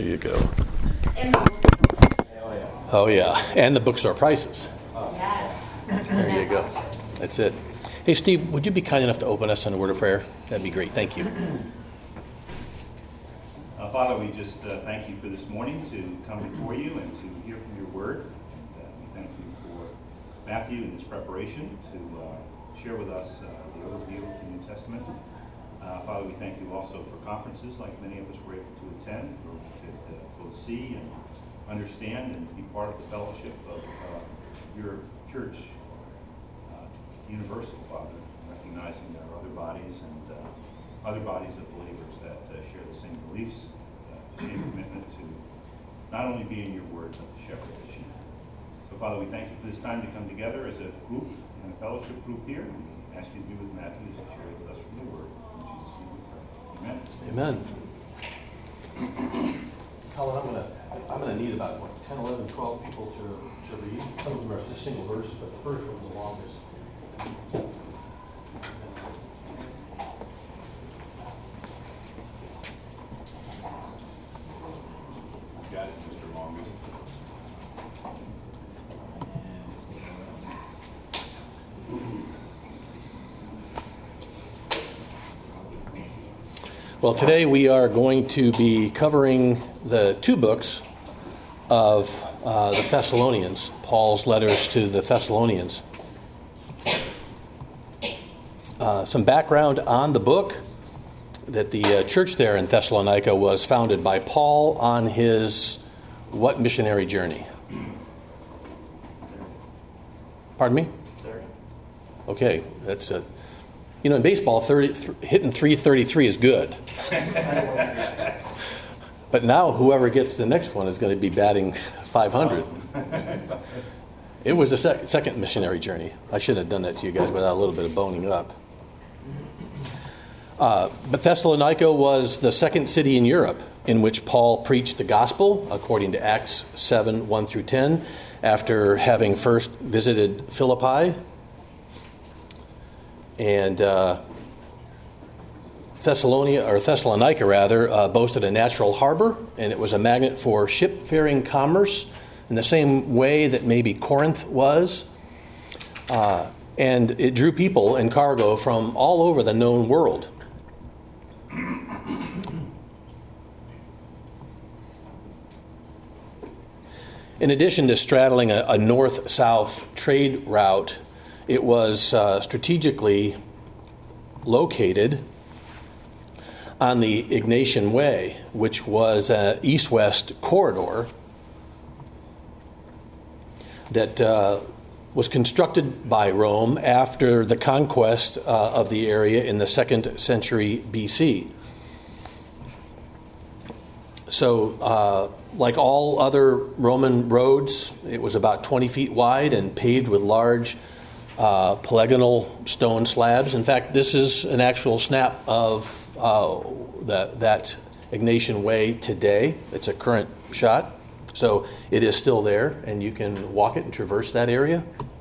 you go. And the Oh, yeah. And the bookstore prices. yes. There you go. That's it. Hey, Steve, would you be kind enough to open us in a word of prayer? That'd be great. Thank you. Father, we just thank you for this morning to come before you and to hear from your word. And, we thank you for Matthew and his preparation to share with us the overview of the New Testament. Father, we thank you also for conferences like many of us were able to attend, where we could both see and understand and be part of the fellowship of your church, universal, Father, recognizing there are other bodies and other bodies of believers that share the same beliefs, the same commitment to not only be in your word, but to shepherd the sheep. So, Father, we thank you for this time to come together as a group and a fellowship group here. We ask you to be with Matthew as he shares with us from the word. In Jesus' name we pray. Amen. Amen. Colin, I'm gonna need about 10, 11, 12 people to read. Some of them are just single verses, but the first one's the longest. Got it, Mr. Longest. Well, today we are going to be covering the two books of the Thessalonians, Paul's letters to the Thessalonians. Some background on the book, that the church there in Thessalonica was founded by Paul on his what missionary journey? Pardon me? 30. Okay, that's a... You know, in baseball, hitting 333 is good. But now whoever gets the next one is going to be batting 500. It was a second missionary journey. I should have done that to you guys without a little bit of boning up. But Thessalonica was the second city in Europe in which Paul preached the gospel, according to Acts 7, 1 through 10, after having first visited Philippi. And Thessalonica boasted a natural harbor, and it was a magnet for ship-faring commerce in the same way that maybe Corinth was. And it drew people and cargo from all over the known world. In addition to straddling a north-south trade route, it was strategically located on the Egnatian Way, which was an east-west corridor that was constructed by Rome after the conquest of the area in the 2nd century BC. So, like all other Roman roads, it was about 20 feet wide and paved with large polygonal stone slabs. In fact, this is an actual snap of that Egnatian Way today. It's a current shot. So it is still there, and you can walk it and traverse that area.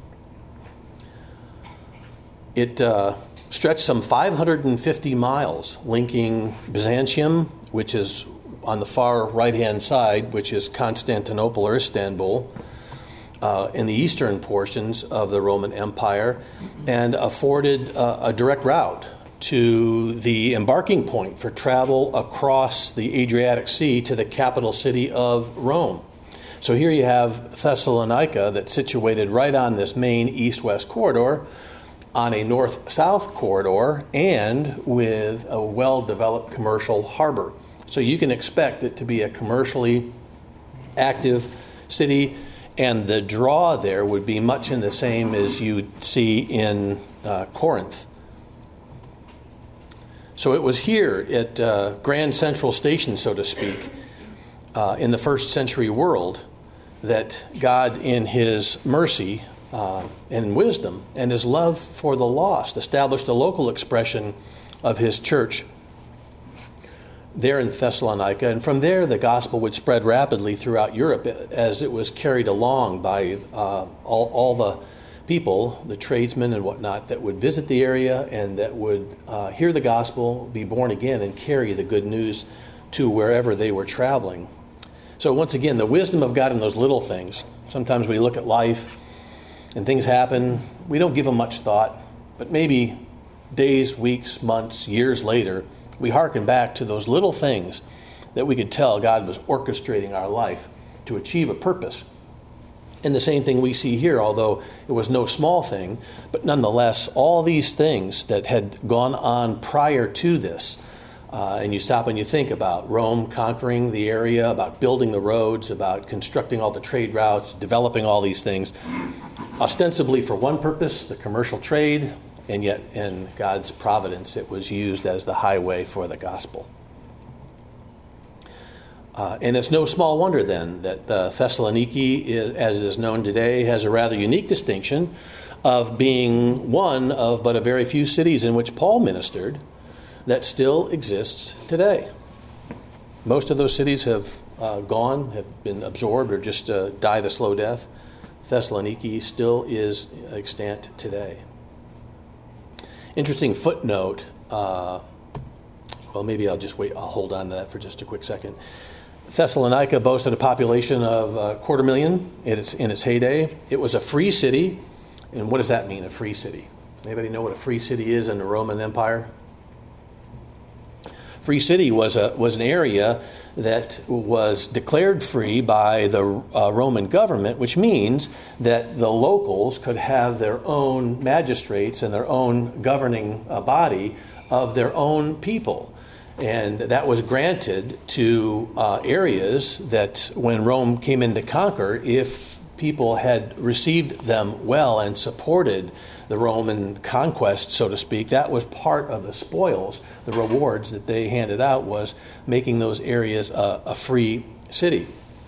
It stretched some 550 miles, linking Byzantium, which is on the far right-hand side, which is Constantinople or Istanbul, in the eastern portions of the Roman Empire, and afforded a direct route to the embarking point for travel across the Adriatic Sea to the capital city of Rome. So here you have Thessalonica that's situated right on this main east-west corridor, on a north-south corridor, and with a well-developed commercial harbor. So you can expect it to be a commercially active city, and the draw there would be much in the same as you'd see in Corinth. So it was here at Grand Central Station, so to speak, in the first century world, that God, in his mercy and wisdom and his love for the lost, established a local expression of his church there in Thessalonica. And from there, the gospel would spread rapidly throughout Europe as it was carried along by all the people, the tradesmen and whatnot, that would visit the area and that would hear the gospel, be born again, and carry the good news to wherever they were traveling. So once again, the wisdom of God in those little things. Sometimes we look at life and things happen. We don't give them much thought. But maybe days, weeks, months, years later, we hearken back to those little things that we could tell God was orchestrating our life to achieve a purpose. And the same thing we see here, although it was no small thing, but nonetheless, all these things that had gone on prior to this, and you stop and you think about Rome conquering the area, about building the roads, about constructing all the trade routes, developing all these things, ostensibly for one purpose, the commercial trade, and yet in God's providence it was used as the highway for the gospel. And it's no small wonder then that Thessaloniki, as it is known today, has a rather unique distinction of being one of but a very few cities in which Paul ministered that still exists today. Most of those cities have gone, have been absorbed, or just died a slow death. Thessaloniki still is extant today. Interesting footnote. Well, maybe I'll hold on to that for just a quick second. Thessalonica boasted a population of 250,000 in its heyday. It was a free city. And what does that mean, a free city? Anybody know what a free city is in the Roman Empire? Free city was an area that was declared free by the Roman government, which means that the locals could have their own magistrates and their own governing body of their own people. And that was granted to areas that when Rome came in to conquer, if people had received them well and supported the Roman conquest, so to speak, that was part of the spoils, the rewards that they handed out, was making those areas a free city.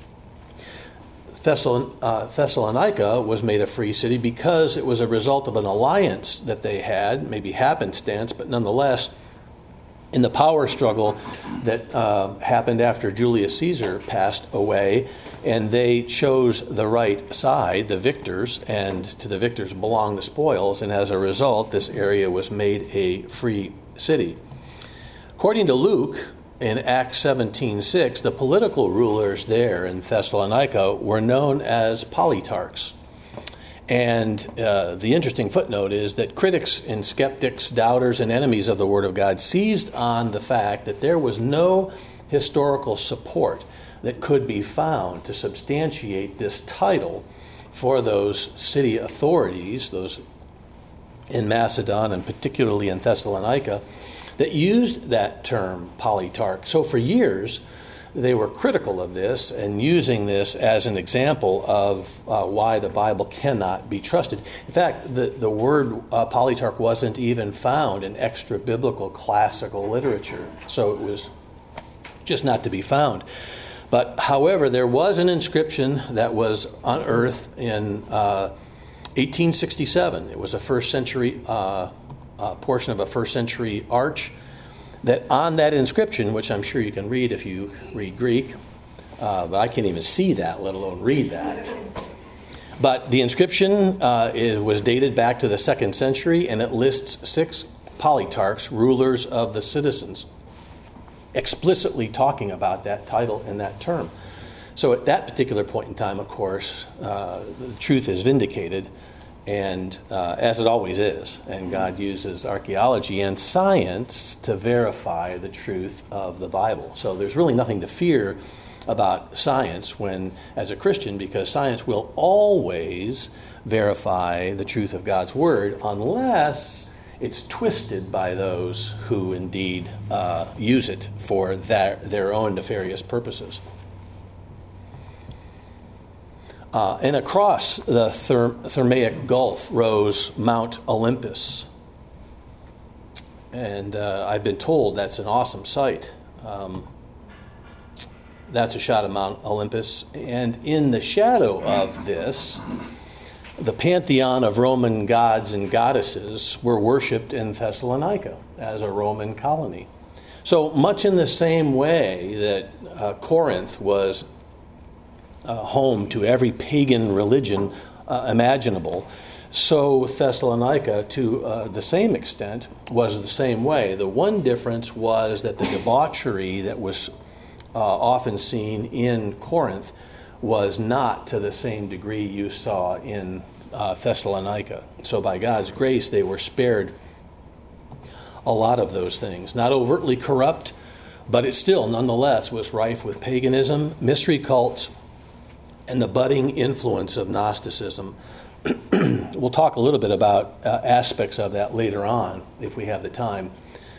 Thessalonica was made a free city because it was a result of an alliance that they had, maybe happenstance, but nonetheless, in the power struggle that happened after Julius Caesar passed away, and they chose the right side, the victors, and to the victors belonged the spoils, and as a result, this area was made a free city. According to Luke, in Acts 17:6, the political rulers there in Thessalonica were known as politarchs. And the interesting footnote is that critics and skeptics, doubters, and enemies of the Word of God seized on the fact that there was no historical support that could be found to substantiate this title for those city authorities, those in Macedon and particularly in Thessalonica, that used that term politarch. So for years, they were critical of this and using this as an example of why the Bible cannot be trusted. In fact, the word politarch wasn't even found in extra-biblical classical literature, so it was just not to be found. But however, there was an inscription that was unearthed in 1867. It was a first century portion of a first century arch, that on that inscription, which I'm sure you can read if you read Greek, but I can't even see that, let alone read that. But the inscription was dated back to the 2nd century, and it lists 6 politarchs, rulers of the citizens, explicitly talking about that title and that term. So at that particular point in time, of course, the truth is vindicated, and as it always is, and God uses archaeology and science to verify the truth of the Bible. So there's really nothing to fear about science when, as a Christian, because science will always verify the truth of God's Word unless it's twisted by those who indeed use it for their own nefarious purposes. And across the Thermaic Gulf rose Mount Olympus. And I've been told that's an awesome sight. That's a shot of Mount Olympus. And in the shadow of this, the pantheon of Roman gods and goddesses were worshipped in Thessalonica as a Roman colony. So much in the same way that Corinth was home to every pagan religion imaginable, so Thessalonica, to the same extent, was the same way. The one difference was that the debauchery that was often seen in Corinth was not to the same degree you saw in Thessalonica. So by God's grace, they were spared a lot of those things. Not overtly corrupt, but it still nonetheless was rife with paganism, mystery cults, and the budding influence of Gnosticism. We'll talk a little bit about aspects of that later on if we have the time.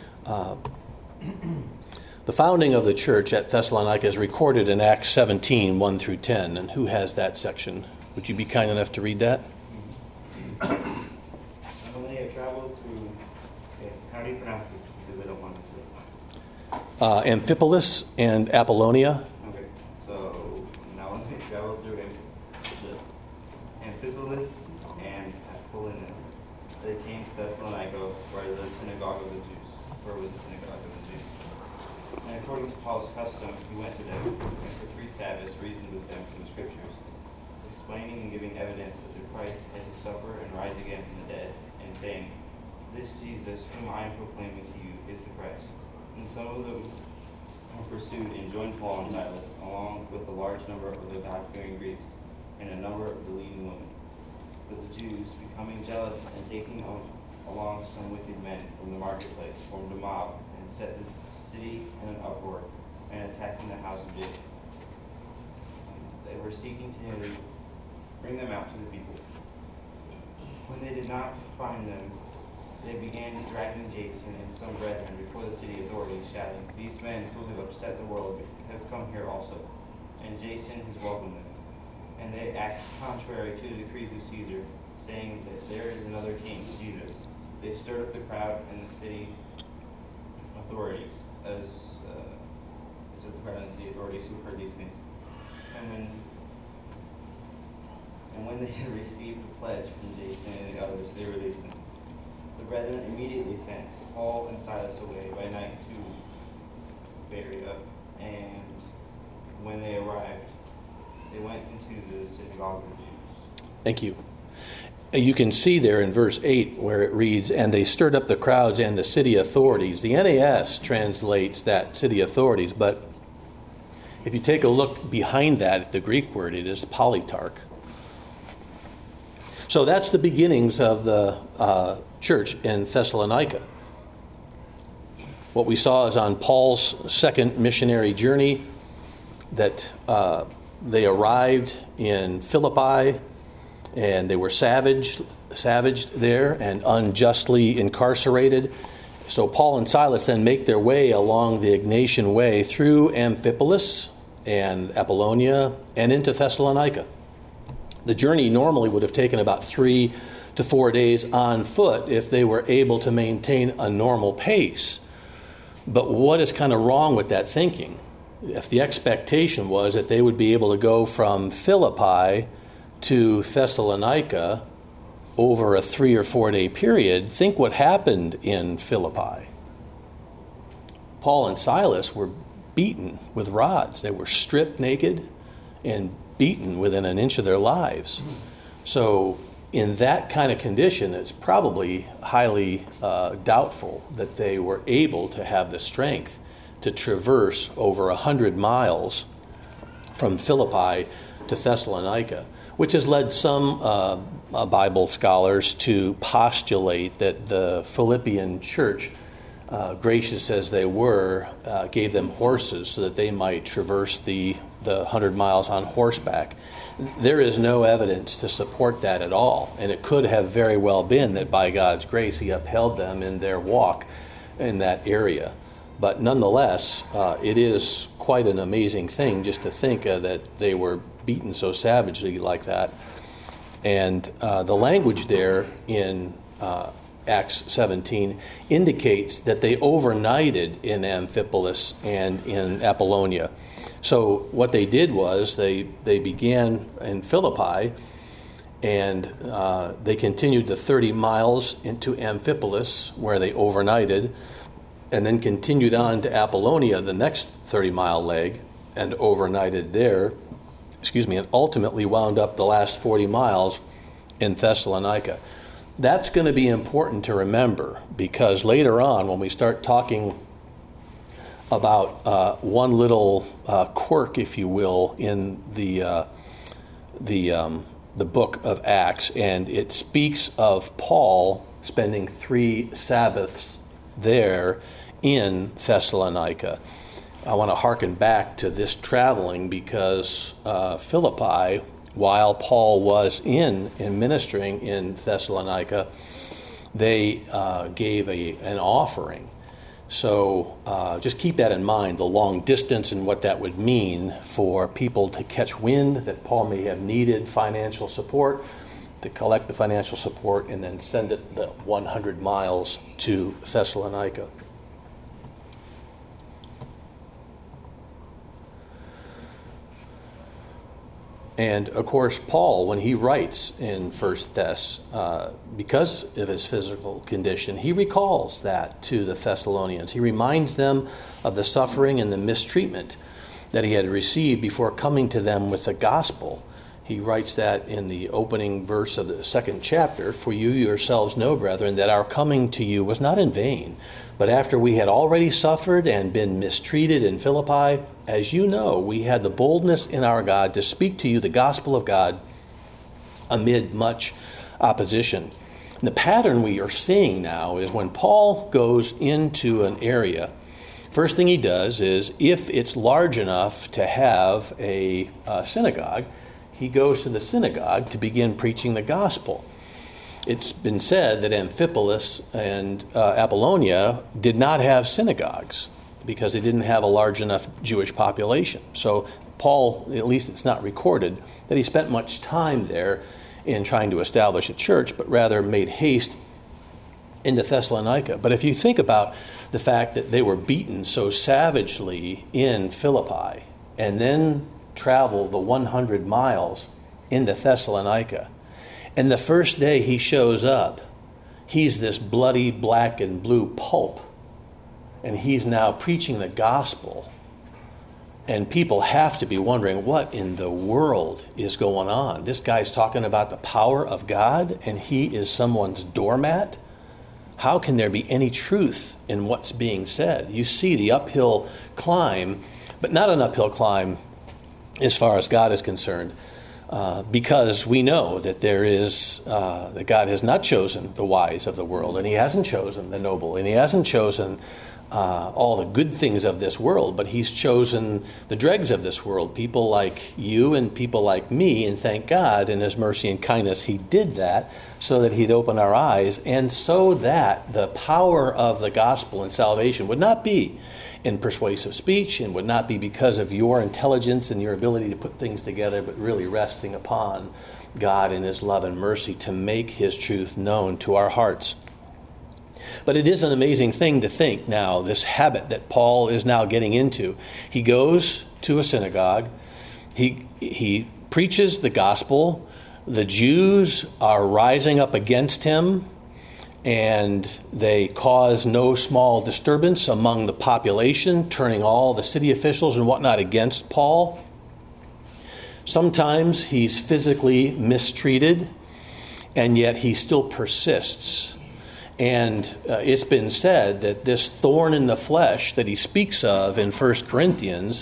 The founding of the church at Thessalonica is recorded in Acts 17, 1 through 10. And who has that section? Would you be kind enough to read that? When they have traveled through, how do you pronounce this? Because I don't want to say. Amphipolis and Apollonia. Okay, so now when they traveled through the Amphipolis and Apollonia, they came to Thessalonica, where was the synagogue of the Jews. And according to Paul's custom, he went to them, and for 3 Sabbaths reasoned with them from the Scriptures, explaining and giving evidence that the Christ had to suffer and rise again from the dead, and saying, "This Jesus, whom I am proclaiming to you, is the Christ." And some of them were pursued and joined Paul and Silas, along with a large number of the God-fearing Greeks, and a number of the leading women. But the Jews, becoming jealous and taking along some wicked men from the marketplace, formed a mob, and set the city in an uproar, and attacking the house of Jason. They were seeking to bring them out to the people. When they did not find them, they began dragging Jason and some brethren before the city authorities, shouting, "These men who have upset the world have come here also, and Jason has welcomed them. And they act contrary to the decrees of Caesar, saying that there is another king, Jesus." They stirred up the crowd and the city authorities, who heard these things. And when they had received a pledge from Jason and the others, they released them. The brethren immediately sent Paul and Silas away by night to Berea, and when they arrived, they went into the synagogue of the Jews. Thank you. You can see there in verse 8 where it reads, "And they stirred up the crowds and the city authorities." The NAS translates that city authorities, but if you take a look behind that at the Greek word, it is politarch. So that's the beginnings of the church in Thessalonica. What we saw is on Paul's second missionary journey that they arrived in Philippi, and they were savaged there and unjustly incarcerated. So Paul and Silas then make their way along the Egnatian Way through Amphipolis and Apollonia and into Thessalonica. The journey normally would have taken about 3 to 4 days on foot if they were able to maintain a normal pace. But what is kind of wrong with that thinking? If the expectation was that they would be able to go from Philippi to Thessalonica over a 3 or 4 day period, think what happened in Philippi. Paul and Silas were beaten with rods. They were stripped naked and beaten within an inch of their lives. So in that kind of condition, it's probably highly doubtful that they were able to have the strength to traverse over 100 miles from Philippi to Thessalonica, which has led some Bible scholars to postulate that the Philippian church, gracious as they were, gave them horses so that they might traverse the 100 miles on horseback. There is no evidence to support that at all, and it could have very well been that by God's grace he upheld them in their walk in that area. But nonetheless, it is quite an amazing thing just to think that they were beaten so savagely like that. And the language there in Acts 17 indicates that they overnighted in Amphipolis and in Apollonia. So what they did was they began in Philippi, and they continued the 30 miles into Amphipolis, where they overnighted, and then continued on to Apollonia, the next 30-mile leg, and overnighted there, and ultimately wound up the last 40 miles in Thessalonica. That's going to be important to remember, because later on, when we start talking about one little quirk, if you will, in the book of Acts, and it speaks of Paul spending 3 Sabbaths there in Thessalonica. I want to hearken back to this traveling because Philippi, while Paul was in ministering in Thessalonica, they gave an offering. So just keep that in mind, the long distance and what that would mean for people to catch wind that Paul may have needed financial support, to collect the financial support, and then send it the 100 miles to Thessalonica. And of course, Paul, when he writes in 1 Thess, because of his physical condition, he recalls that to the Thessalonians. He reminds them of the suffering and the mistreatment that he had received before coming to them with the gospel. He writes that in the opening verse of the 2nd chapter, "For you yourselves know, brethren, that our coming to you was not in vain, but after we had already suffered and been mistreated in Philippi, as you know, we had the boldness in our God to speak to you the gospel of God amid much opposition." And the pattern we are seeing now is when Paul goes into an area, first thing he does is, if it's large enough to have a synagogue, he goes to the synagogue to begin preaching the gospel. It's been said that Amphipolis and Apollonia did not have synagogues because they didn't have a large enough Jewish population. So Paul, at least it's not recorded, that he spent much time there in trying to establish a church, but rather made haste into Thessalonica. But if you think about the fact that they were beaten so savagely in Philippi and then travel the 100 miles into Thessalonica, and the first day he shows up, he's this bloody black and blue pulp, and he's now preaching the gospel, and people have to be wondering, what in the world is going on? This guy's talking about the power of God, and he is someone's doormat? How can there be any truth in what's being said? You see the uphill climb, but not an uphill climb as far as God is concerned, because we know that that God has not chosen the wise of the world, and he hasn't chosen the noble, and he hasn't chosen all the good things of this world, but he's chosen the dregs of this world, people like you and people like me, and thank God in his mercy and kindness he did that so that he'd open our eyes, and so that the power of the gospel and salvation would not be in persuasive speech and would not be because of your intelligence and your ability to put things together, but really resting upon God in his love and mercy to make his truth known to our hearts. But it is an amazing thing to think now, this habit that Paul is now getting into. He goes to a synagogue, he preaches the gospel, the Jews are rising up against him, and they cause no small disturbance among the population, turning all the city officials and whatnot against Paul. Sometimes he's physically mistreated, and yet he still persists. And it's been said that this thorn in the flesh that he speaks of in 1 Corinthians,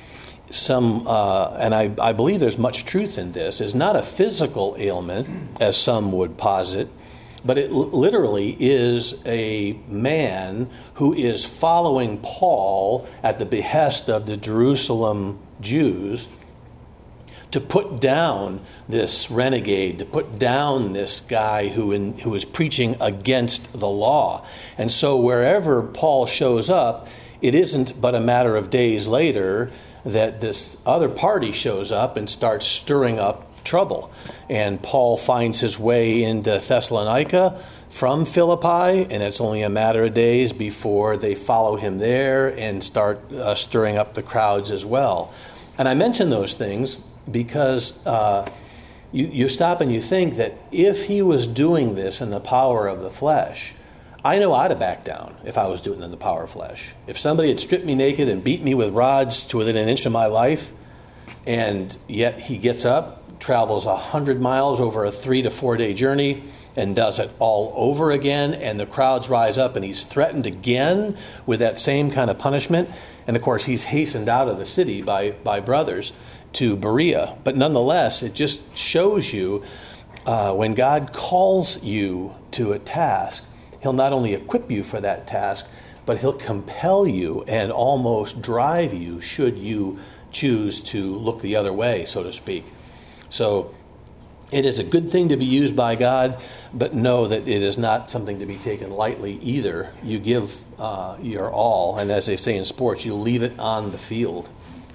and I believe there's much truth in this, is not a physical ailment, as some would posit, but it literally is a man who is following Paul at the behest of the Jerusalem Jews to put down this renegade, to put down this guy who is preaching against the law. And so wherever Paul shows up, it isn't but a matter of days later that this other party shows up and starts stirring up trouble. And Paul finds his way into Thessalonica from Philippi, and it's only a matter of days before they follow him there and start stirring up the crowds as well. And I mention those things because you stop and you think that if he was doing this in the power of the flesh, I know I'd have backed down if I was doing it in the power of flesh. If somebody had stripped me naked and beat me with rods to within an inch of my life, and yet he gets up, travels 100 miles over a 3 to 4 day journey, and does it all over again, and the crowds rise up, and he's threatened again with that same kind of punishment. And of course, he's hastened out of the city by brothers to Berea. But nonetheless, it just shows you when God calls you to a task, he'll not only equip you for that task, but he'll compel you and almost drive you should you choose to look the other way, so to speak. So it is a good thing to be used by God, but know that it is not something to be taken lightly either. You give your all, and as they say in sports, you leave it on the field.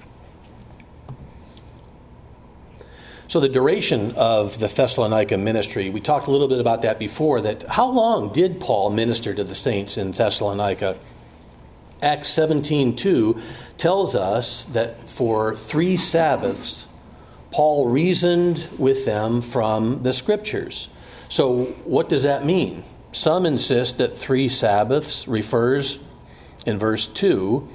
So the duration of the Thessalonica ministry, we talked a little bit about that before, that how long did Paul minister to the saints in Thessalonica? Acts 17:2 tells us that for 3 Sabbaths, Paul reasoned with them from the Scriptures. So what does that mean? Some insist that 3 Sabbaths refers, in verse 2,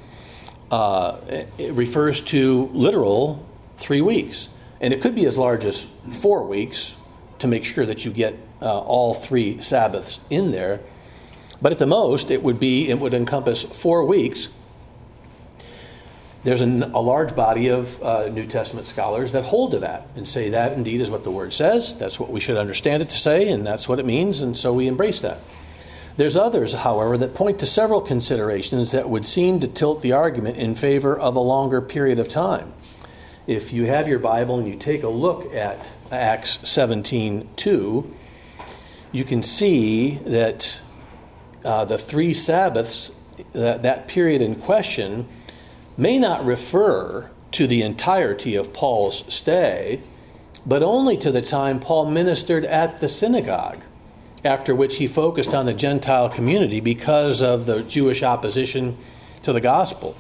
it refers to literal 3 weeks. And it could be as large as 4 weeks to make sure that you get all 3 Sabbaths in there. But at the most, it would encompass 4 weeks. There's a large body of New Testament scholars that hold to that and say that indeed is what the Word says. That's what we should understand it to say, and that's what it means, and so we embrace that. There's others, however, that point to several considerations that would seem to tilt the argument in favor of a longer period of time. If you have your Bible and you take a look at Acts 17:2, you can see that the 3 Sabbaths, that period in question, may not refer to the entirety of Paul's stay, but only to the time Paul ministered at the synagogue, after which he focused on the Gentile community because of the Jewish opposition to the gospel.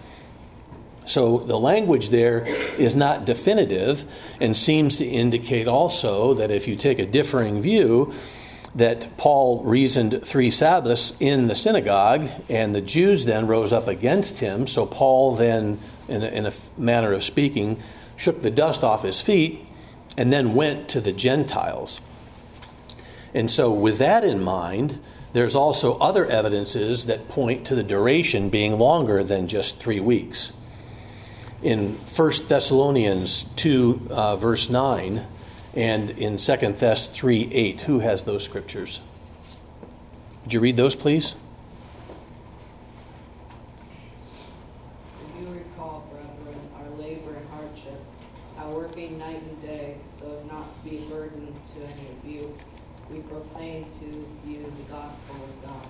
So the language there is not definitive and seems to indicate also that if you take a differing view, that Paul reasoned 3 Sabbaths in the synagogue, and the Jews then rose up against him. So Paul then, in a manner of speaking, shook the dust off his feet and then went to the Gentiles. And so with that in mind, there's also other evidences that point to the duration being longer than just 3 weeks. In 1 Thessalonians 2, verse 9, and in 2 Thess 3:8. Who has those scriptures? Would you read those, please? If you recall, brethren, our labor and hardship, our working night and day, so as not to be a burden to any of you, we proclaim to you the gospel of God.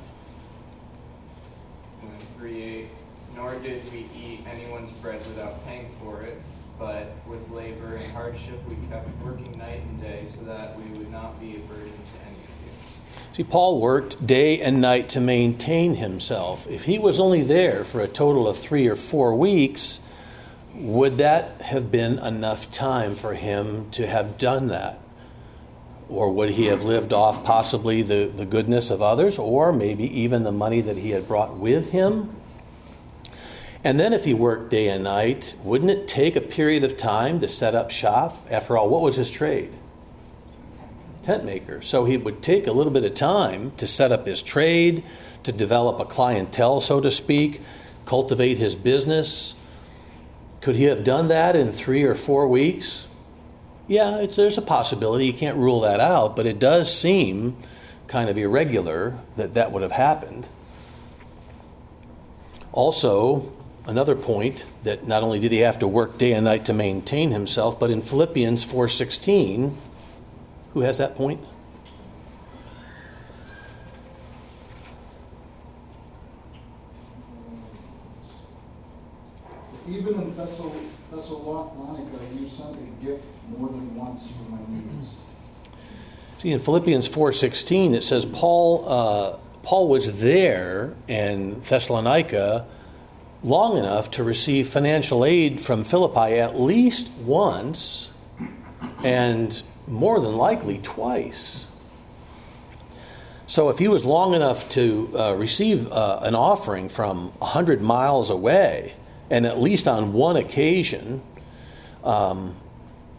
And then 3:8, nor did we eat anyone's bread without paying for it, but with labor and hardship we kept working night and day so that we would not be a burden to any of you. See, Paul worked day and night to maintain himself. If he was only there for a total of 3 or 4 weeks, would that have been enough time for him to have done that? Or would he have lived off possibly the goodness of others, or maybe even the money that he had brought with him? And then if he worked day and night, wouldn't it take a period of time to set up shop? After all, what was his trade? Tent maker. So he would take a little bit of time to set up his trade, to develop a clientele, so to speak, cultivate his business. Could he have done that in 3 or 4 weeks? Yeah, there's a possibility. You can't rule that out, but it does seem kind of irregular that would have happened. Also, another point, that not only did he have to work day and night to maintain himself, but in Philippians 4:16, who has that point? Even in Thessalonica, you sent a gift more than once for my needs. See, in Philippians 4:16, it says Paul was there in Thessalonica long enough to receive financial aid from Philippi at least once, and more than likely twice. So if he was long enough to receive an offering from 100 miles away, and at least on one occasion,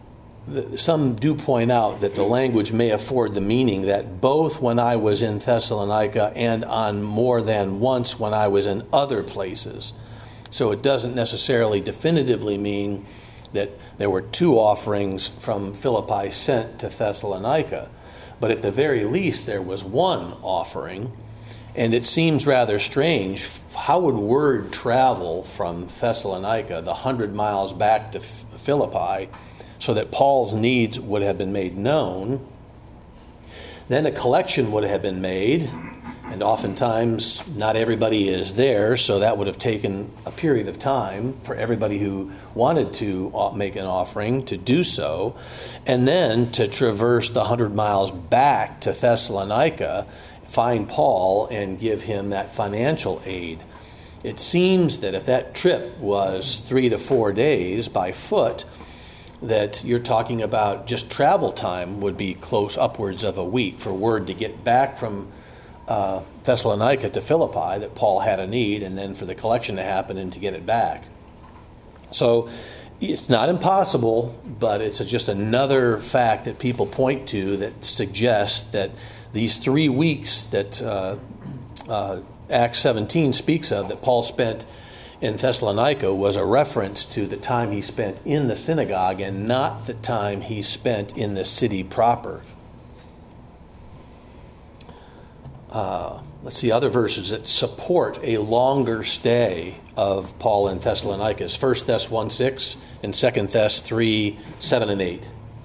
some do point out that the language may afford the meaning that both when I was in Thessalonica and on more than once when I was in other places. So it doesn't necessarily definitively mean that there were 2 offerings from Philippi sent to Thessalonica, but at the very least there was 1 offering. And it seems rather strange. How would word travel from Thessalonica, the 100 miles back to Philippi, so that Paul's needs would have been made known? Then a collection would have been made, and oftentimes not everybody is there, so that would have taken a period of time for everybody who wanted to make an offering to do so, and then to traverse the 100 miles back to Thessalonica, find Paul and give him that financial aid. It seems that if that trip was 3 to 4 days by foot, that you're talking about just travel time would be close upwards of a week for word to get back from Thessalonica to Philippi that Paul had a need, and then for the collection to happen and to get it back. So it's not impossible, but it's just another fact that people point to that suggests that these 3 weeks that Acts 17 speaks of that Paul spent in Thessalonica was a reference to the time he spent in the synagogue and not the time he spent in the city proper. Let's see other verses that support a longer stay of Paul in Thessalonica. 1 Thess 1:6 and 2 Thess 3:7 and 8.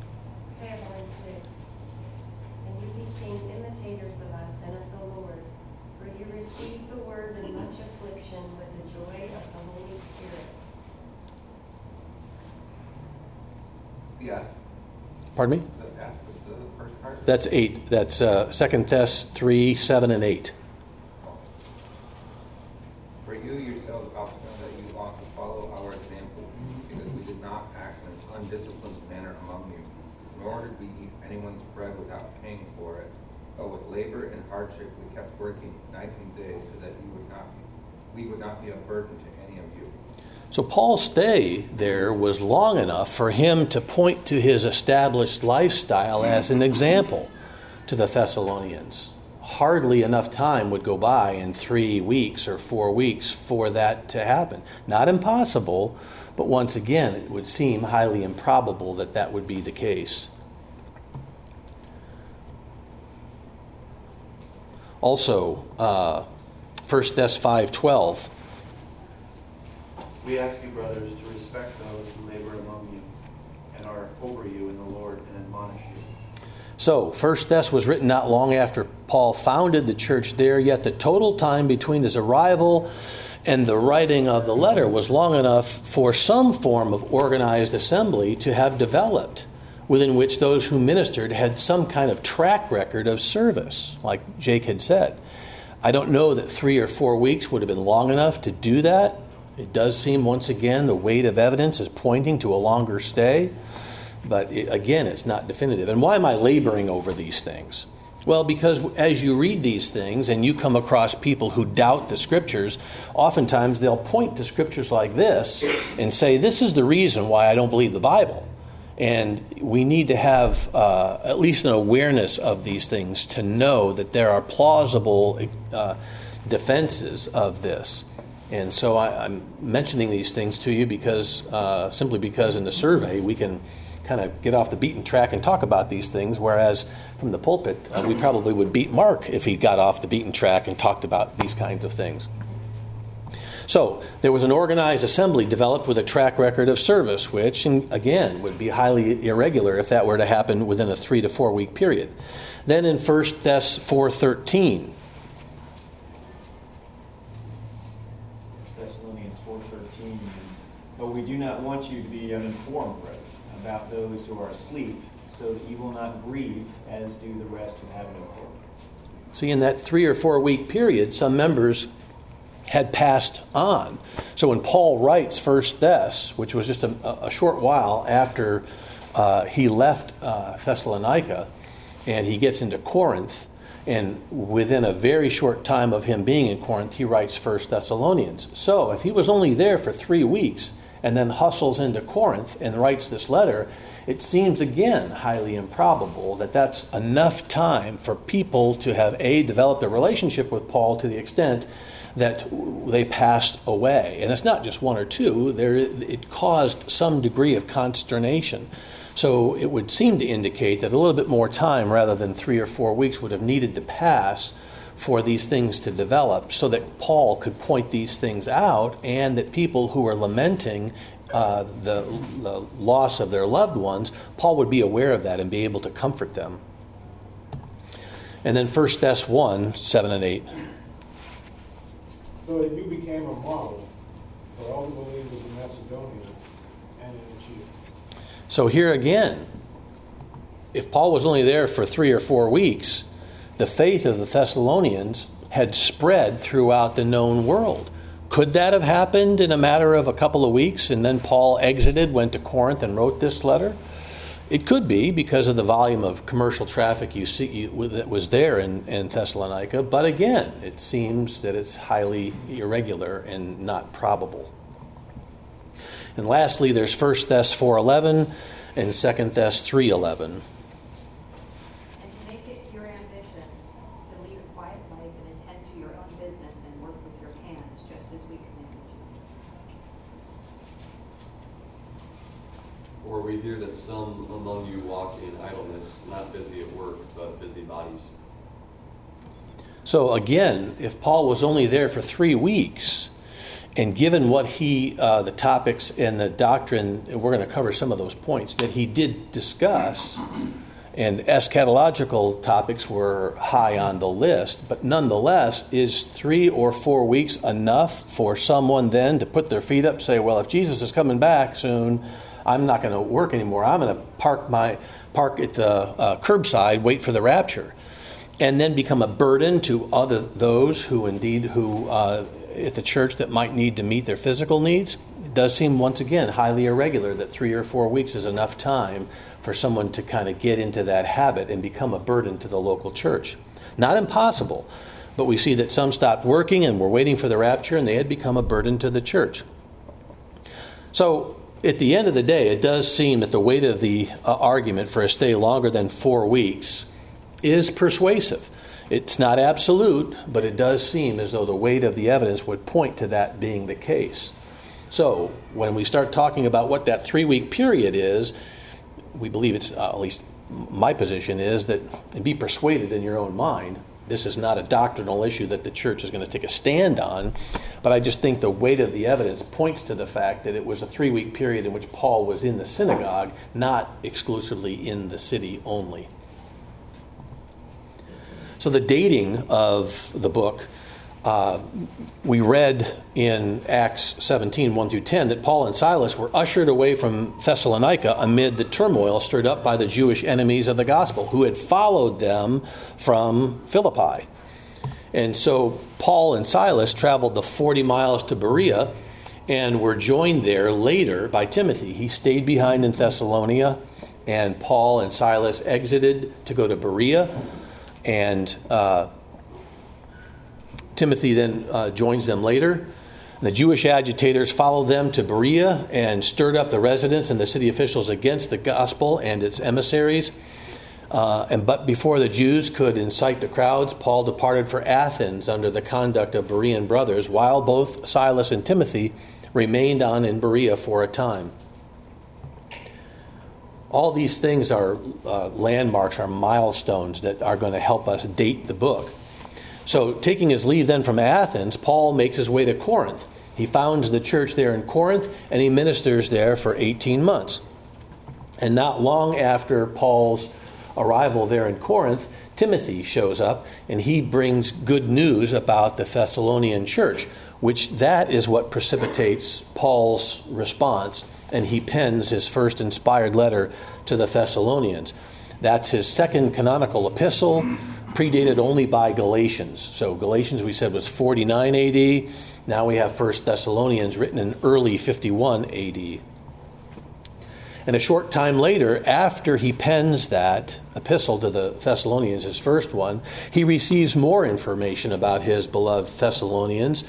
Pardon me? That's 8. That's 2 Thess 3:7 and 8. For you yourselves also know that you ought to follow our example, because we did not act in an undisciplined manner among you, nor did we eat anyone's bread without paying for it, but with labor and hardship we kept working night and day, so that we would not be a burden to any of you. So Paul's stay there was long enough for him to point to his established lifestyle as an example to the Thessalonians. Hardly enough time would go by in 3 weeks or 4 weeks for that to happen. Not impossible, but once again, it would seem highly improbable that that would be the case. Also, 1 Thess 5:12. We ask you, brothers, to respect those who labor among you and are over you in the Lord and admonish you. So, 1 Thess was written not long after Paul founded the church there, yet the total time between his arrival and the writing of the letter was long enough for some form of organized assembly to have developed, within which those who ministered had some kind of track record of service, like Jake had said. I don't know that 3 or 4 weeks would have been long enough to do that. It does seem, once again, the weight of evidence is pointing to a longer stay. But again, it's not definitive. And why am I laboring over these things? Well, because as you read these things and you come across people who doubt the Scriptures, oftentimes they'll point to Scriptures like this and say, this is the reason why I don't believe the Bible. And we need to have at least an awareness of these things to know that there are plausible defenses of this. And so I'm mentioning these things to you because simply because in the survey we can kind of get off the beaten track and talk about these things, whereas from the pulpit we probably would beat Mark if he got off the beaten track and talked about these kinds of things. So there was an organized assembly developed with a track record of service, which, again, would be highly irregular if that were to happen within a 3 to 4 week period. Then in 1 Thess 4:13. Thessalonians 4:13 means, but we do not want you to be uninformed, brethren, about those who are asleep, so that you will not grieve as do the rest who have no hope. See, in that 3 or 4 week period, some members had passed on. So when Paul writes 1 Thess, which was just a short while after he left Thessalonica, and he gets into Corinth, and within a very short time of him being in Corinth, he writes 1 Thessalonians. So if he was only there for 3 weeks, and then hustles into Corinth and writes this letter, it seems again highly improbable that that's enough time for people to have developed a relationship with Paul to the extent that they passed away. And it's not just one or two. It caused some degree of consternation. So it would seem to indicate that a little bit more time rather than 3 or 4 weeks would have needed to pass for these things to develop so that Paul could point these things out, and that people who are lamenting the loss of their loved ones, Paul would be aware of that and be able to comfort them. And then 1 Thess 1, 7 and 8. So that you became a model for all the believers in Macedonia and in Achaia. So here again, if Paul was only there for 3 or 4 weeks, the faith of the Thessalonians had spread throughout the known world. Could that have happened in a matter of a couple of weeks, and then Paul exited, went to Corinth, and wrote this letter? It could be, because of the volume of commercial traffic that was there in Thessalonica. But again, it seems that it's highly irregular and not probable. And lastly, there's 1 Thess 4:11 and 2 Thess 3:11. Or we hear that some among you walk in idleness, not busy at work, but busy bodies. So again, if Paul was only there for 3 weeks, and given what the topics and the doctrine, we're going to cover some of those points that he did discuss, and eschatological topics were high on the list, but nonetheless, is 3 or 4 weeks enough for someone then to put their feet up, say, well, if Jesus is coming back soon, I'm not going to work anymore. I'm going to park at the curbside, wait for the rapture, and then become a burden to those who at the church that might need to meet their physical needs. It does seem once again highly irregular that 3 or 4 weeks is enough time for someone to kind of get into that habit and become a burden to the local church. Not impossible, but we see that some stopped working and were waiting for the rapture, and they had become a burden to the church. So at the end of the day, it does seem that the weight of the argument for a stay longer than 4 weeks is persuasive. It's not absolute, but it does seem as though the weight of the evidence would point to that being the case. So when we start talking about what that 3-week period is, we believe it's, at least my position is, that, and be persuaded in your own mind, this is not a doctrinal issue that the church is going to take a stand on, but I just think the weight of the evidence points to the fact that it was a 3-week period in which Paul was in the synagogue, not exclusively in the city only. So the dating of the book, we read in Acts 17, 1 through 10, that Paul and Silas were ushered away from Thessalonica amid the turmoil stirred up by the Jewish enemies of the gospel who had followed them from Philippi. And so Paul and Silas traveled the 40 miles to Berea and were joined there later by Timothy. He stayed behind in Thessalonica, and Paul and Silas exited to go to Berea. And Timothy then joins them later. The Jewish agitators followed them to Berea and stirred up the residents and the city officials against the gospel and its emissaries. But before the Jews could incite the crowds, Paul departed for Athens under the conduct of Berean brothers, while both Silas and Timothy remained on in Berea for a time. All these things are landmarks, are milestones that are going to help us date the book. So taking his leave then from Athens, Paul makes his way to Corinth. He founds the church there in Corinth, and he ministers there for 18 months. And not long after Paul's arrival there in Corinth, Timothy shows up, and he brings good news about the Thessalonian church, which that is what precipitates Paul's response, and he pens his first inspired letter to the Thessalonians. That's his second canonical epistle, predated only by Galatians. So Galatians, we said, was 49 AD. Now we have 1 Thessalonians written in early 51 AD. And a short time later, after he pens that epistle to the Thessalonians, his first one, he receives more information about his beloved Thessalonians.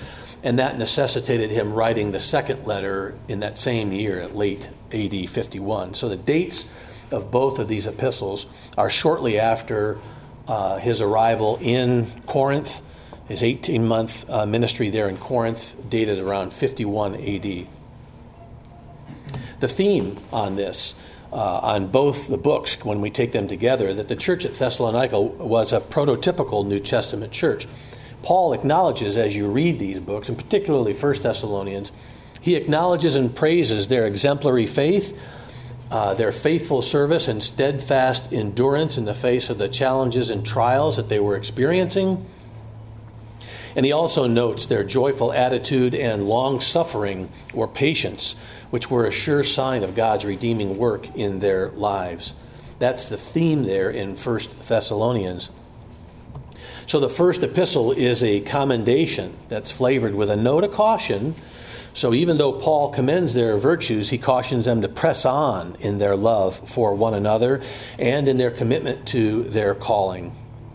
and that necessitated him writing the second letter in that same year, at late AD 51. So the dates of both of these epistles are shortly after his arrival in Corinth, his 18-month ministry there in Corinth, dated around 51 AD. The theme on this, on both the books, when we take them together, that the church at Thessalonica was a prototypical New Testament church. Paul acknowledges, as you read these books, and particularly 1 Thessalonians, he acknowledges and praises their exemplary faith, their faithful service and steadfast endurance in the face of the challenges and trials that they were experiencing. And he also notes their joyful attitude and long-suffering or patience, which were a sure sign of God's redeeming work in their lives. That's the theme there in 1 Thessalonians. So the first epistle is a commendation that's flavored with a note of caution. So even though Paul commends their virtues, he cautions them to press on in their love for one another and in their commitment to their calling,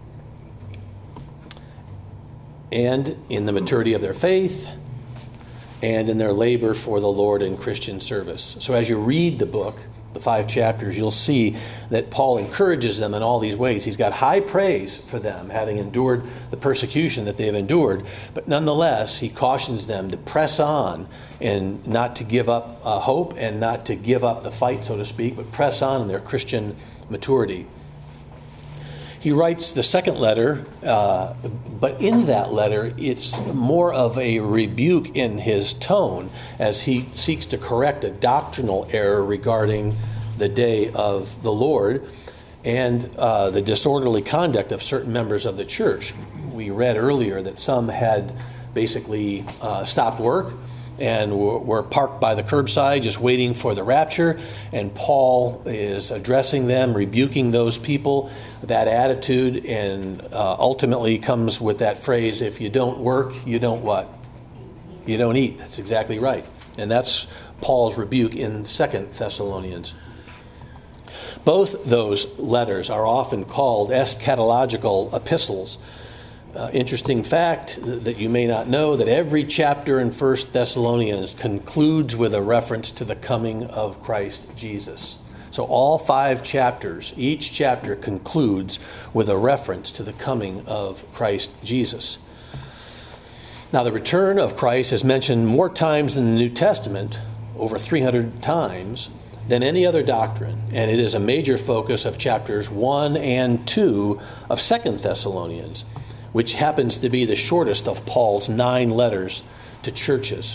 and in the maturity of their faith, and in their labor for the Lord in Christian service. So as you read the book, the 5 chapters, you'll see that Paul encourages them in all these ways. He's got high praise for them, having endured the persecution that they've endured, but nonetheless, he cautions them to press on and not to give up hope and not to give up the fight, so to speak, but press on in their Christian maturity. He writes the second letter, but in that letter, it's more of a rebuke in his tone as he seeks to correct a doctrinal error regarding the day of the Lord and the disorderly conduct of certain members of the church. We read earlier that some had basically stopped work and were parked by the curbside just waiting for the rapture, and Paul is addressing them, rebuking those people, that attitude, and ultimately comes with that phrase, if you don't work, you don't what? You don't eat. That's exactly right. And that's Paul's rebuke in 2 Thessalonians. Both those letters are often called eschatological epistles. Interesting fact that you may not know, that every chapter in 1 Thessalonians concludes with a reference to the coming of Christ Jesus. So all 5 chapters, each chapter concludes with a reference to the coming of Christ Jesus. Now, the return of Christ is mentioned more times in the New Testament, over 300 times, than any other doctrine, and it is a major focus of chapters 1 and 2 of 2 Thessalonians, which happens to be the shortest of Paul's 9 letters to churches.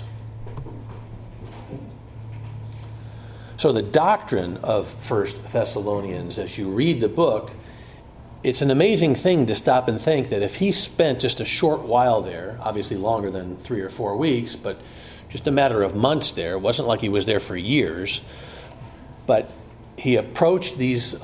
So the doctrine of 1 Thessalonians, as you read the book, it's an amazing thing to stop and think that if he spent just a short while there, obviously longer than 3 or 4 weeks, but just a matter of months there, it wasn't like he was there for years, but he approached these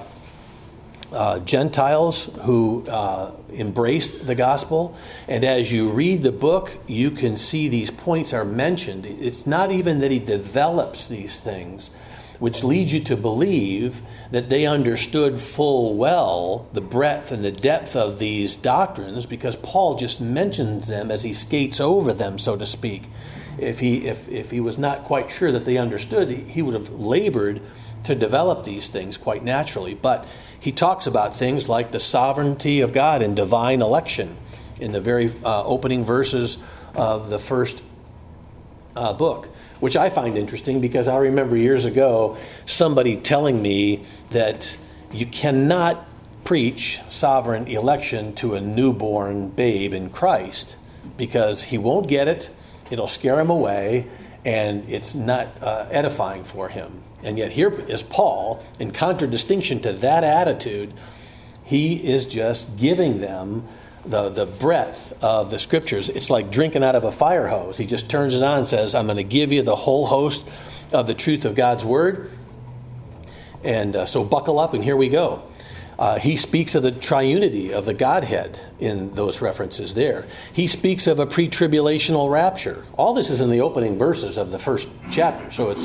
Gentiles who embraced the gospel. And as you read the book, you can see these points are mentioned. It's not even that he develops these things, which leads you to believe that they understood full well the breadth and the depth of these doctrines, because Paul just mentions them as he skates over them, so to speak. If he was not quite sure that they understood, he would have labored to develop these things quite naturally. But he talks about things like the sovereignty of God and divine election in the very opening verses of the first book, which I find interesting because I remember years ago somebody telling me that you cannot preach sovereign election to a newborn babe in Christ because he won't get it, it'll scare him away, and it's not edifying for him. And yet here is Paul, in contradistinction to that attitude, he is just giving them the breadth of the Scriptures. It's like drinking out of a fire hose. He just turns it on and says, I'm going to give you the whole host of the truth of God's Word. And so buckle up, and here we go. He speaks of the triunity of the Godhead in those references there. He speaks of a pre-tribulational rapture. All this is in the opening verses of the first chapter. So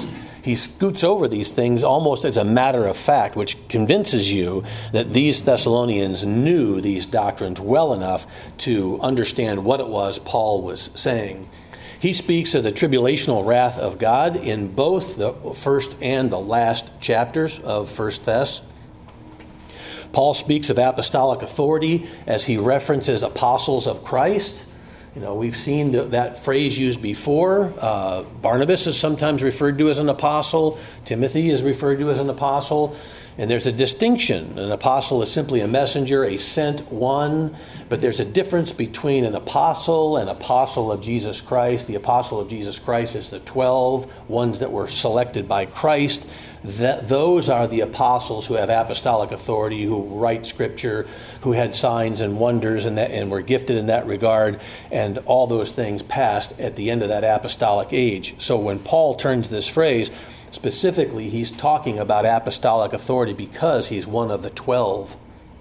he scoots over these things almost as a matter of fact, which convinces you that these Thessalonians knew these doctrines well enough to understand what it was Paul was saying. He speaks of the tribulational wrath of God in both the first and the last chapters of 1 Thess. Paul speaks of apostolic authority as he references apostles of Christ. You know, we've seen that phrase used before. Barnabas is sometimes referred to as an apostle. Timothy is referred to as an apostle. And there's a distinction. An apostle is simply a messenger, a sent one. But there's a difference between an apostle and apostle of Jesus Christ. The apostle of Jesus Christ is the 12 ones that were selected by Christ. Those are the apostles who have apostolic authority, who write Scripture, who had signs and wonders and were gifted in that regard. And all those things passed at the end of that apostolic age. So when Paul turns this phrase, specifically, he's talking about apostolic authority because he's one of the 12.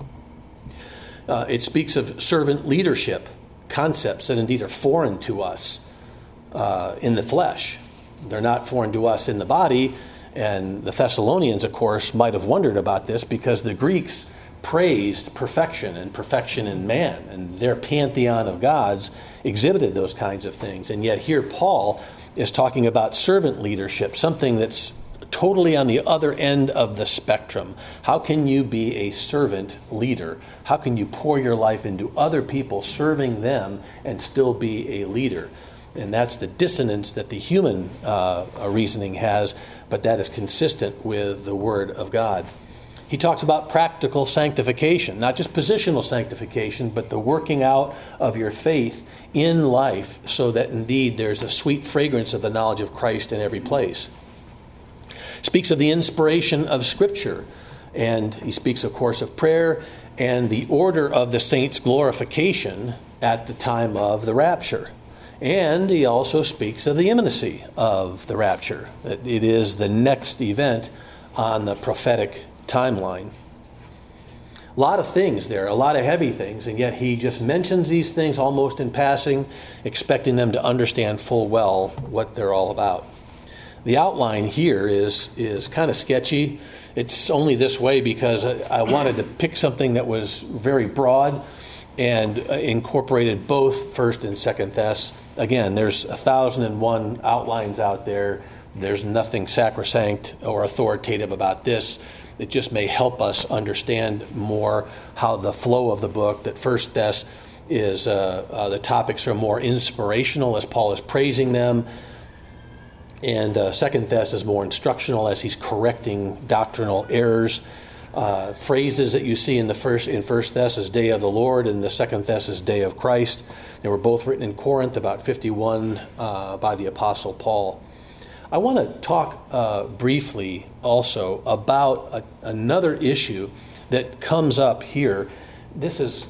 It speaks of servant leadership, concepts that indeed are foreign to us in the flesh. They're not foreign to us in the body. And the Thessalonians, of course, might have wondered about this because the Greeks praised perfection and perfection in man. And their pantheon of gods exhibited those kinds of things. And yet here Paul is talking about servant leadership, something that's totally on the other end of the spectrum. How can you be a servant leader? How can you pour your life into other people, serving them, and still be a leader? And that's the dissonance that the human reasoning has, but that is consistent with the Word of God. He talks about practical sanctification, not just positional sanctification, but the working out of your faith in life so that indeed there's a sweet fragrance of the knowledge of Christ in every place. Speaks of the inspiration of Scripture, and he speaks, of course, of prayer and the order of the saints' glorification at the time of the rapture. And he also speaks of the imminency of the rapture, that it is the next event on the prophetic timeline. A lot of things there, a lot of heavy things, and yet he just mentions these things almost in passing, expecting them to understand full well what they're all about. The outline here is kind of sketchy. It's only this way because I wanted to pick something that was very broad and incorporated both 1st and 2nd Thess. Again, there's 1,001 outlines out there. There's nothing sacrosanct or authoritative about this. It just may help us understand more how the flow of the book, that 1st Thess is, the topics are more inspirational as Paul is praising them. And 2nd Thess is more instructional as he's correcting doctrinal errors. Phrases that you see in 1st Thess is Day of the Lord, and the 2nd Thess is Day of Christ. They were both written in Corinth, about 51 by the Apostle Paul. I want to talk briefly also about another issue that comes up here. This is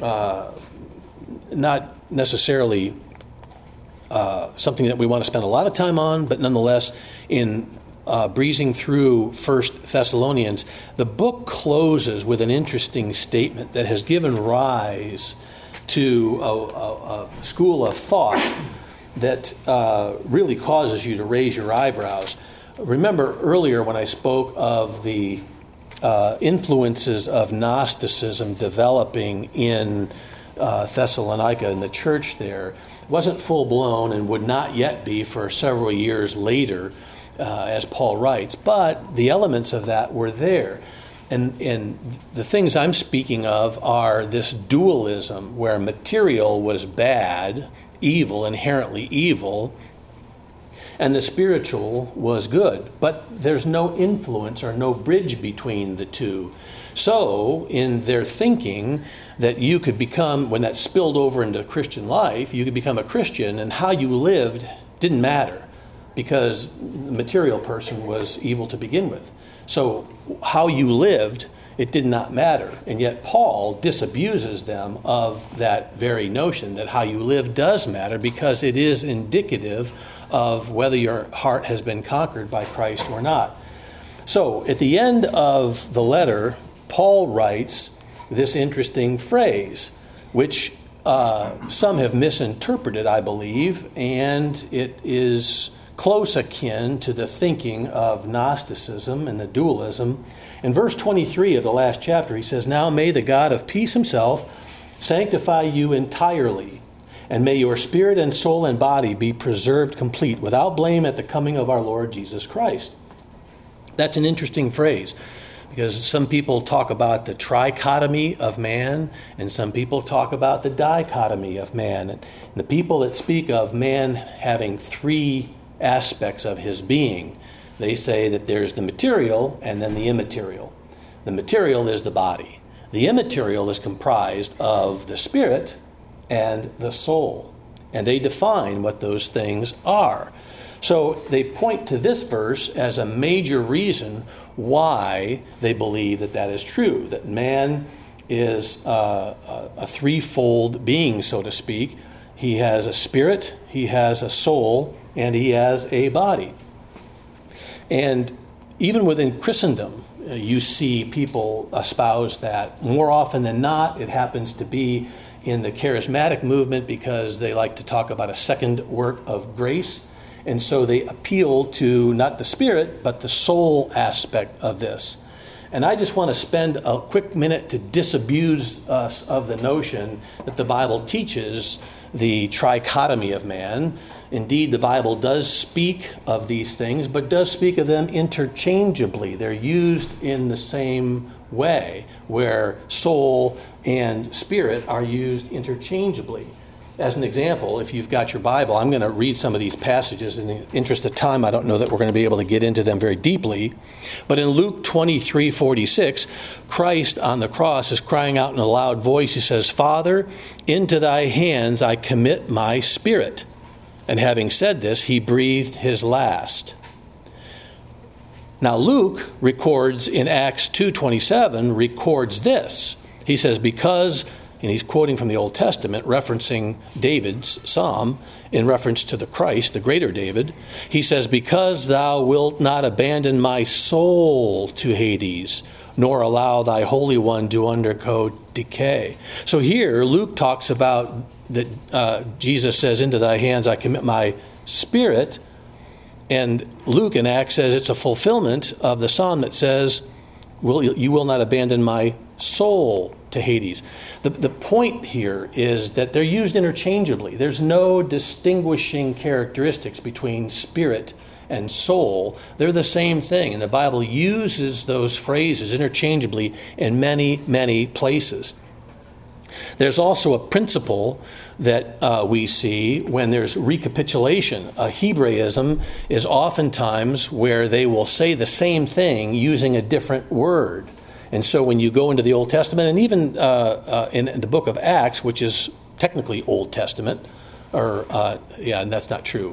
not necessarily something that we want to spend a lot of time on, but nonetheless, in breezing through 1 Thessalonians, the book closes with an interesting statement that has given rise to a school of thought that really causes you to raise your eyebrows. Remember earlier when I spoke of the influences of Gnosticism developing in Thessalonica, in the church there. It wasn't full-blown and would not yet be for several years later, as Paul writes, but the elements of that were there. And the things I'm speaking of are this dualism where material was bad, evil, inherently evil, and the spiritual was good. But there's no influence or no bridge between the two. So in their thinking that you could become, when that spilled over into Christian life, you could become a Christian, and how you lived didn't matter because the material person was evil to begin with. So how you lived, it did not matter. And yet Paul disabuses them of that very notion that how you live does matter because it is indicative of whether your heart has been conquered by Christ or not. So at the end of the letter, Paul writes this interesting phrase, which some have misinterpreted, I believe, and it is close akin to the thinking of Gnosticism and the dualism. In verse 23 of the last chapter, he says, "Now may the God of peace himself sanctify you entirely, and may your spirit and soul and body be preserved complete, without blame at the coming of our Lord Jesus Christ." That's an interesting phrase, because some people talk about the trichotomy of man, and some people talk about the dichotomy of man. And the people that speak of man having three aspects of his being, they say that there's the material and then the immaterial. The material is the body. The immaterial is comprised of the spirit and the soul. And they define what those things are. So they point to this verse as a major reason why they believe that that is true, that man is a threefold being, so to speak. He has a spirit, he has a soul, and he has a body. And even within Christendom, you see people espouse that. More often than not, it happens to be in the charismatic movement because they like to talk about a second work of grace. And so they appeal to not the spirit, but the soul aspect of this. And I just want to spend a quick minute to disabuse us of the notion that the Bible teaches the trichotomy of man. Indeed, the Bible does speak of these things, but does speak of them interchangeably. They're used in the same way, where soul and spirit are used interchangeably. As an example, if you've got your Bible, I'm going to read some of these passages. In the interest of time, I don't know that we're going to be able to get into them very deeply. But in Luke 23:46, Christ on the cross is crying out in a loud voice. He says, "Father, into thy hands I commit my spirit." And having said this, he breathed his last. Now Luke records in Acts 2:27, records this. He says, because... And he's quoting from the Old Testament, referencing David's psalm in reference to the Christ, the greater David. He says, "Because thou wilt not abandon my soul to Hades, nor allow thy Holy One to undergo decay." So here, Luke talks about that Jesus says, "Into thy hands I commit my spirit." And Luke in Acts says it's a fulfillment of the psalm that says, "You will not abandon my soul to Hades." The point here is that they're used interchangeably. There's no distinguishing characteristics between spirit and soul. They're the same thing, and the Bible uses those phrases interchangeably in many, many places. There's also a principle that we see when there's recapitulation. A Hebraism is oftentimes where they will say the same thing using a different word. And so when you go into the Old Testament, and even in the book of Acts, which is technically Old Testament, and that's not true.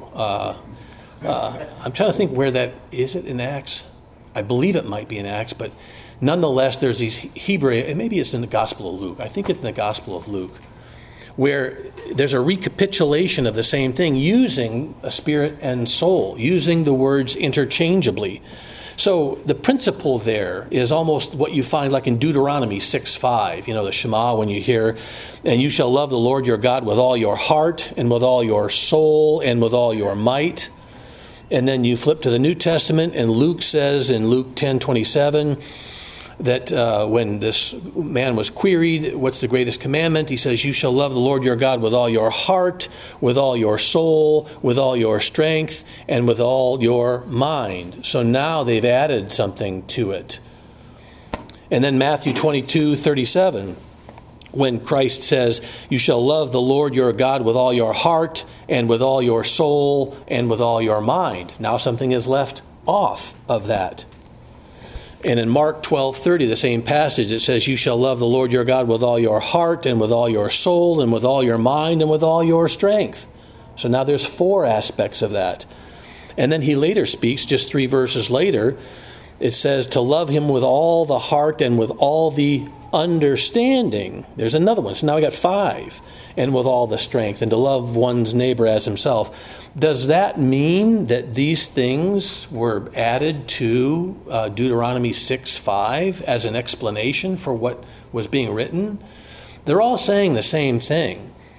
I'm trying to think where that, is it in Acts? I believe it might be in Acts, but nonetheless, there's these Hebrew, maybe it's in the Gospel of Luke. I think it's in the Gospel of Luke, where there's a recapitulation of the same thing using a spirit and soul, using the words interchangeably. So the principle there is almost what you find like in Deuteronomy 6:5, the Shema, when you hear, "And you shall love the Lord your God with all your heart and with all your soul and with all your might." And then you flip to the New Testament, and Luke says in Luke 10:27 that when this man was queried, what's the greatest commandment? He says, "You shall love the Lord your God with all your heart, with all your soul, with all your strength, and with all your mind." So now they've added something to it. And then Matthew 22:37, when Christ says, "You shall love the Lord your God with all your heart, and with all your soul, and with all your mind." Now something is left off of that. And in Mark 12:30, the same passage, it says, "You shall love the Lord your God with all your heart and with all your soul and with all your mind and with all your strength." So now there's 4 aspects of that. And then he later speaks, just 3 verses later, it says to love him with all the heart and with all the understanding. There's another one. So now we got 5. And with all the strength, and to love one's neighbor as himself. Does that mean that these things were added to Deuteronomy 6:5 as an explanation for what was being written? They're all saying the same thing.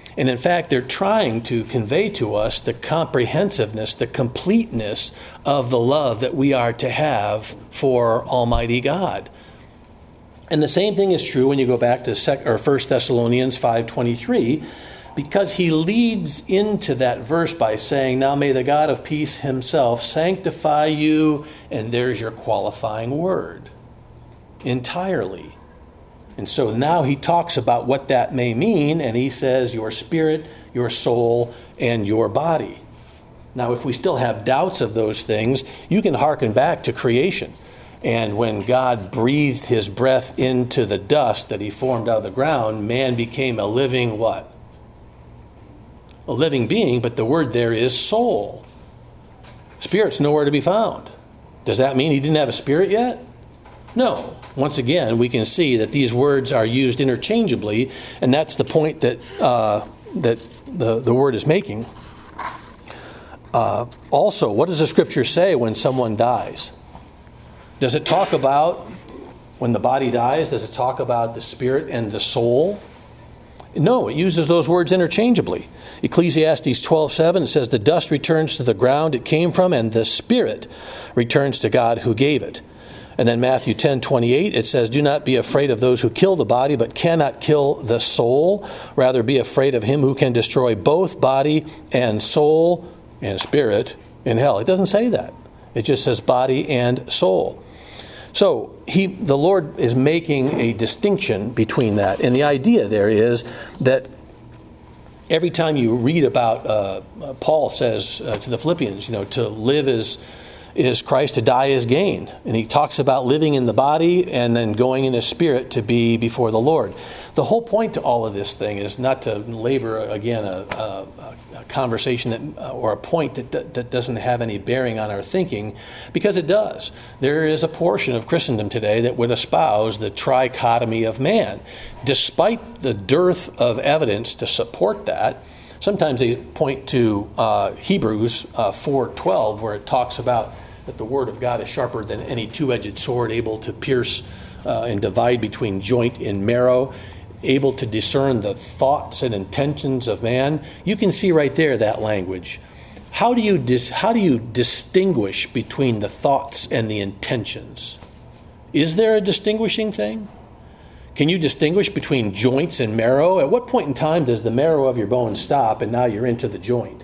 And in fact, they're trying to convey to us the comprehensiveness, the completeness of the love that we are to have for Almighty God. And the same thing is true when you go back to 1 Thessalonians 5:23, because he leads into that verse by saying, now may the God of peace himself sanctify you, and there's your qualifying word, entirely. And so now he talks about what that may mean, and he says your spirit, your soul, and your body. Now, if we still have doubts of those things, you can hearken back to creation. And when God breathed his breath into the dust that he formed out of the ground, man became a living what? A living being, but the word there is soul. Spirit's nowhere to be found. Does that mean he didn't have a spirit yet? No. Once again, we can see that these words are used interchangeably, and that's the point that the word is making. Also, what does the scripture say when someone dies? Does it talk about, when the body dies, does it talk about the spirit and the soul? No, it uses those words interchangeably. Ecclesiastes 12:7, it says, the dust returns to the ground it came from, and the spirit returns to God who gave it. And then Matthew 10:28, it says, do not be afraid of those who kill the body, but cannot kill the soul. Rather be afraid of him who can destroy both body and soul and spirit in hell. It doesn't say that. It just says body and soul. So the Lord is making a distinction between that. And the idea there is that every time you read about, Paul says to the Philippians, to live is Christ, to die is gain. And he talks about living in the body and then going in the spirit to be before the Lord. The whole point to all of this thing is not to labor, again, a conversation or a point that doesn't have any bearing on our thinking, because it does. There is a portion of Christendom today that would espouse the trichotomy of man. Despite the dearth of evidence to support that, sometimes they point to Hebrews 4:12, where it talks about that the word of God is sharper than any two-edged sword, able to pierce and divide between joint and marrow, able to discern the thoughts and intentions of man. You can see right there that language. How do you distinguish between the thoughts and the intentions? Is there a distinguishing thing? Can you distinguish between joints and marrow? At what point in time does the marrow of your bone stop and now you're into the joint?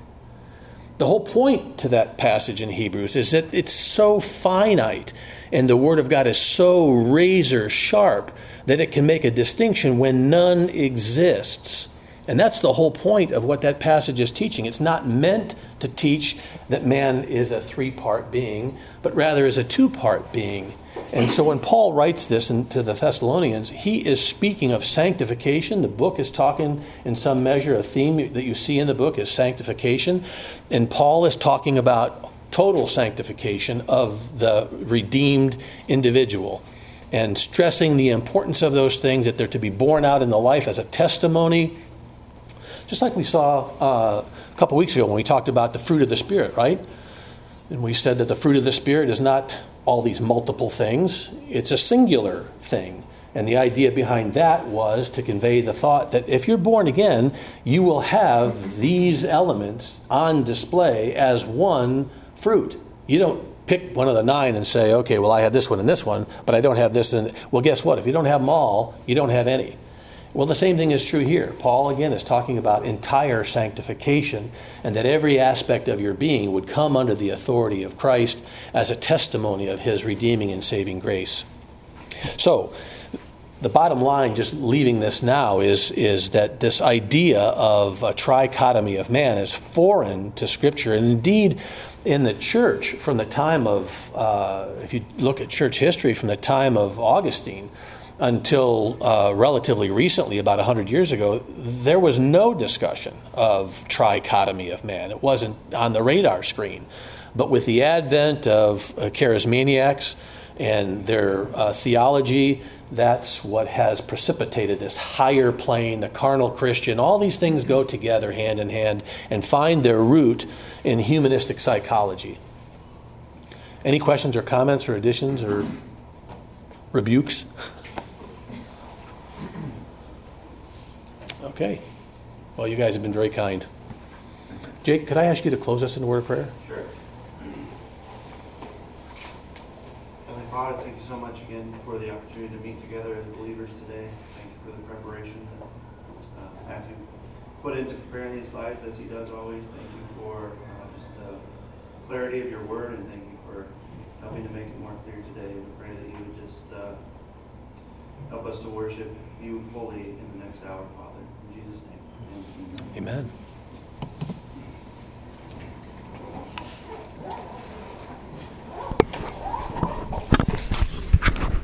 The whole point to that passage in Hebrews is that it's so finite and the Word of God is so razor sharp that it can make a distinction when none exists. And that's the whole point of what that passage is teaching. It's not meant to teach that man is a three-part being, but rather is a two-part being. And so when Paul writes this to the Thessalonians, he is speaking of sanctification. The book is talking in some measure, a theme that you see in the book is sanctification. And Paul is talking about total sanctification of the redeemed individual, and stressing the importance of those things, that they're to be borne out in the life as a testimony. Just like we saw a couple weeks ago when we talked about the fruit of the Spirit, right? And we said that the fruit of the Spirit is not all these multiple things. It's a singular thing. And the idea behind that was to convey the thought that if you're born again, you will have these elements on display as one fruit. You don't pick one of the 9 and say, okay, well, I have this one and this one, but I don't have this. And well, guess what? If you don't have them all, you don't have any. Well, the same thing is true here. Paul, again, is talking about entire sanctification, and that every aspect of your being would come under the authority of Christ as a testimony of his redeeming and saving grace. So, the bottom line, just leaving this now, is that this idea of a trichotomy of man is foreign to Scripture. And indeed, in the church, from the time of, if you look at church history, from the time of Augustine until relatively recently, about 100 years ago, there was no discussion of trichotomy of man. It wasn't on the radar screen. But with the advent of charismaniacs and their theology, that's what has precipitated this higher plane, the carnal Christian. All these things go together hand in hand and find their root in humanistic psychology. Any questions or comments or additions or rebukes? Okay. Well, you guys have been very kind. Jake, could I ask you to close us in a word of prayer? Sure. Heavenly Father, thank you so much again for the opportunity to meet together as believers today. Thank you for the preparation that Matthew put into preparing these slides, as he does always. Thank you for just the clarity of your word, and thank you for helping to make it more clear today. We pray that you would just help us to worship you fully in the next hour, Father. In Jesus' name. Amen. Amen.